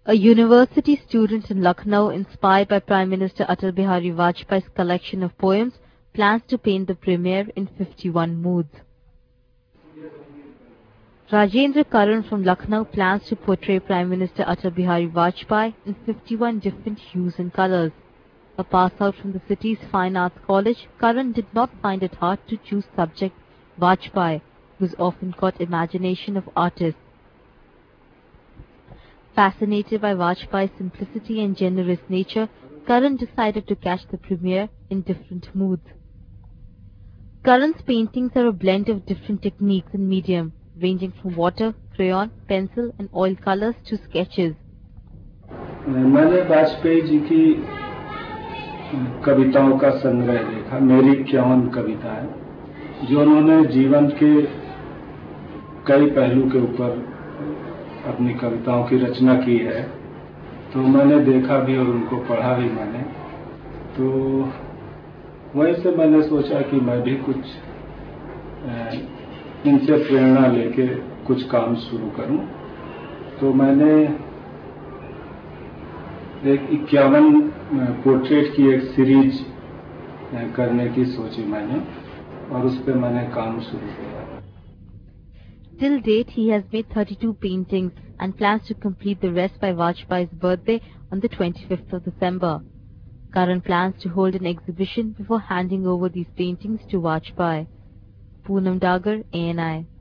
A university student in Lucknow, inspired by Prime Minister Atal Bihari Vajpayee's collection of poems, plans to paint the premiere in 51 moods. Rajendra Karan from Lucknow plans to portray Prime Minister Atal Bihari Vajpayee in 51 different hues and colors. A pass out from the city's Fine Arts College, Karan did not find it hard to choose subject Vajpayee, whose often caught imagination of artists. Fascinated by Vajpayee's simplicity and generous nature, Karan decided to catch the premiere in different moods. Karan's paintings are a blend of different techniques and medium, ranging from water, crayon, pencil and oil colors to sketches. मैंने वाजपेयी जी की कविताओं का संग्रह देखा, मेरी 51 कविताएं, जो उन्होंने जीवन के कई पहलू के ऊपर अपनी कविताओं की रचना की है। तो मैंने देखा भी और उनको पढ़ा भी मैंने। तो वहीं से मैंने सोचा कि मैं भी कुछ इनसे प्रेरणा लेके कुछ काम शुरू करूं। तो मैंने एक 51 पोर्ट्रेट की एक सीरीज करने की सोची मैंने, और उस पे मैंने काम शुरू किया। Till date, he has made 32 paintings and plans to complete the rest by Vajpayee's birthday on the 25th of December. Karan plans to hold an exhibition before handing over these paintings to Vajpayee. Poonam Dagar, ANI.